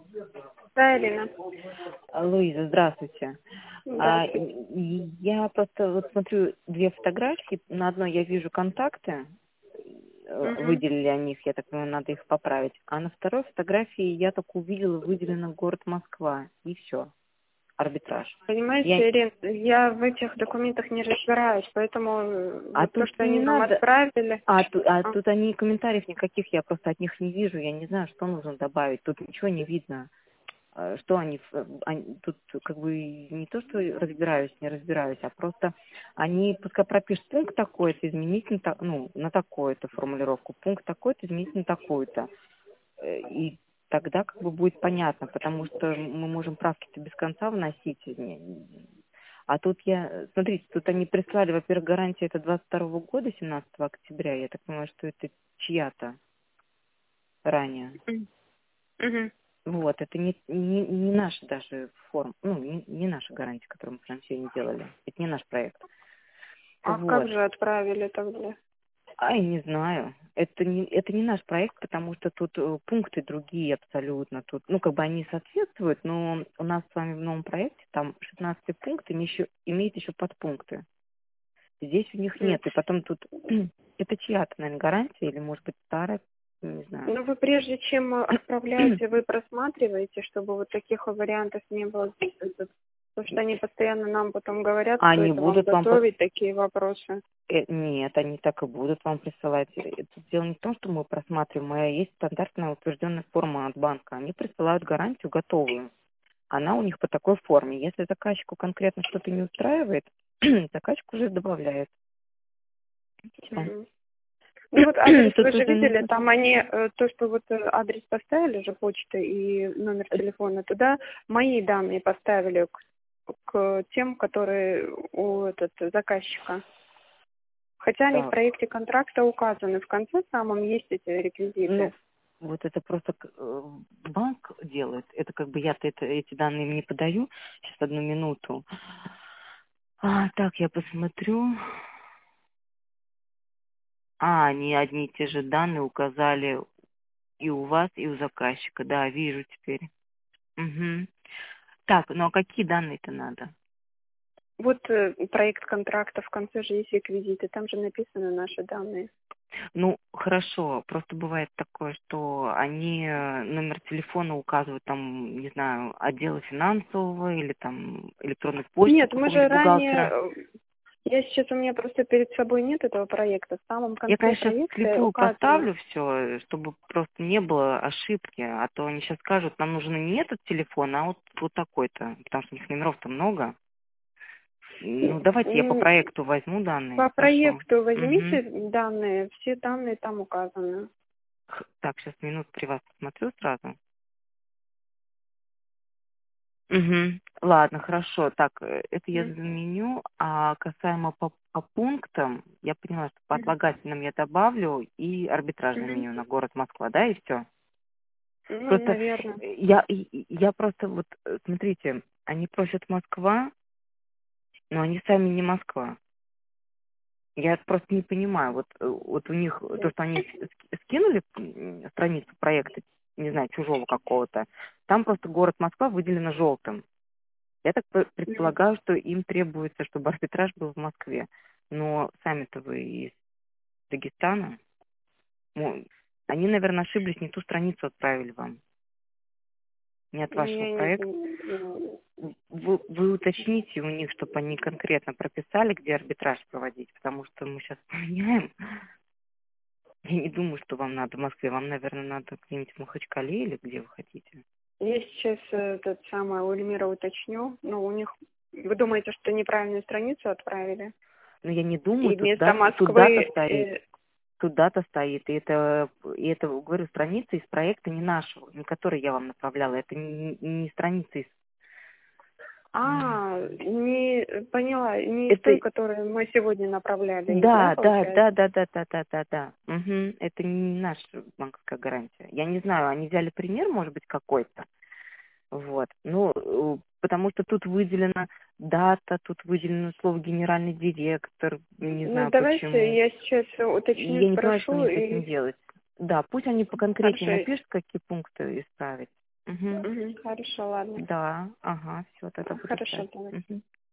Да, Ирина. Луиза, здравствуйте. Здравствуйте. Я просто вот смотрю две фотографии. На одной я вижу контакты, Мгм. выделили о них, я так понимаю, надо их поправить. А на второй фотографии я только увидела выделено город Москва. И все. Арбитраж. Я... Понимаете, Ирина, я в этих документах не разбираюсь, поэтому А вот то, тут что не они нам надо... отправили. А А, тут они комментариев никаких, я просто от них не вижу. Я не знаю, что нужно добавить. Тут ничего не видно. Что они тут как бы не то, что разбираюсь, не разбираюсь, а просто они пускай пропишут пункт такой-то, изменить на такую-то формулировку, пункт такой-то, изменить на такую-то. И тогда как бы будет понятно, потому что мы можем правки-то без конца вносить. А тут смотрите, тут они прислали, во-первых, гарантия это 22 года, 17 октября, я так понимаю, что это чья-то ранее. мгм. Вот, это не наша даже форма, не наша гарантия, которую мы с вами сегодня делали. Это не наш проект. А как Вот. же отправили тогда? Ай, не знаю. Это не наш проект, потому что тут пункты другие абсолютно. Тут, как бы они соответствуют, но у нас с вами в новом проекте там 16 пункт имеет еще подпункты. Здесь у них М. нет. И потом тут это чья-то, наверное, гарантия или, может быть, старая, не знаю. Ну, вы прежде чем отправляете, вы просматриваете, чтобы вот таких вариантов не было. Потому что они постоянно нам потом говорят, А что они это вам будут вам готовить, такие вопросы. Нет, они так и будут вам присылать. Это дело не в том, что мы просматриваем, а есть стандартная утвержденная форма от банка. Они присылают гарантию готовую. Она у них по такой форме. Если заказчику конкретно что-то не устраивает, заказчик уже добавляет. Всё. Мгм. Ну вот адрес вы Тут же уже видели, нужно... там они, то, что вот адрес поставили же, почта и номер телефона, туда мои данные поставили к тем, которые у заказчика. Хотя они в Так, проекте контракта указаны, в конце самом есть эти реквизиты. вот это просто банк делает. Это как бы я-то эти данные им не подаю. Сейчас, одну минуту. Так, я посмотрю. Они одни и те же данные указали и у вас, и у заказчика. Да, вижу теперь. Угу. Так, ну а какие данные-то надо? Вот проект контракта, в конце же есть реквизиты, там же написаны наши данные. Ну, хорошо, просто бывает такое, что они номер телефона указывают там, не знаю, отдела финансового или там электронной почты Нет, мы же какого-нибудь ранее, бухгалтера. я сейчас, у меня просто перед собой нет этого проекта, в самом Я, конце конечно, сейчас проекта вслепую указано. поставлю все, чтобы просто не было ошибки, а то они сейчас скажут, нам нужен не этот телефон, а вот такой-то, потому что у них номеров-то много. Ну, давайте я по М, проекту возьму данные, По хорошо. проекту Угу. возьмите данные, все данные там указаны. Так, сейчас минут при вас посмотрю сразу. Угу. Ладно, хорошо. Так, это я М, заменю. А касаемо по пунктам, я поняла, что по мгм, отлагательным я добавлю и арбитраж мгм. заменю на город Москва, да, и все. Ну, Просто наверное. я просто вот, смотрите, они просят Москва, но они сами не Москва. Я просто не понимаю, вот у них то, что они скинули страницу проекта, не знаю, чужого какого-то, там просто город Москва выделено желтым. Я так Мгм. предполагаю, что им требуется, чтобы арбитраж был в Москве. Но сами-то вы из Дагестана. Они, наверное, ошиблись, не ту страницу отправили вам, не от вашего Я не проекта. знаю. Вы уточните у них, чтобы они конкретно прописали, где арбитраж проводить, потому что мы сейчас поменяем. Я не думаю, что вам надо в Москве. Вам, наверное, надо где-нибудь в Махачкале или где вы хотите. Я сейчас этот самый у Эльмира уточню. Ну, у них, вы думаете, что неправильную страницу отправили? Но я не думаю, И вместо тут Москвы, дата стоит. Тут дата стоит, и это, говорю, страница из проекта не нашего, не который я вам направляла, это не страница из... не поняла, не из той, Это, которую мы сегодня направляли их, да, да, да, да, получается? да, да, да, да, да, да. Мгм. Это не наша банковская гарантия. Я не знаю, они взяли пример, может быть, какой-то, вот. Ну, потому что тут выделена дата, тут выделено слово генеральный директор, не Ну, знаю давайте почему. я сейчас И уточню, я не понимаю, что спрошу мне с этим и делать. Да, пусть они поконкретнее хорошо. напишут, какие пункты исправить. Угу. Хорошо, ладно. Да, ага, все, тогда буду Хорошо, ждать. давай. Мгм.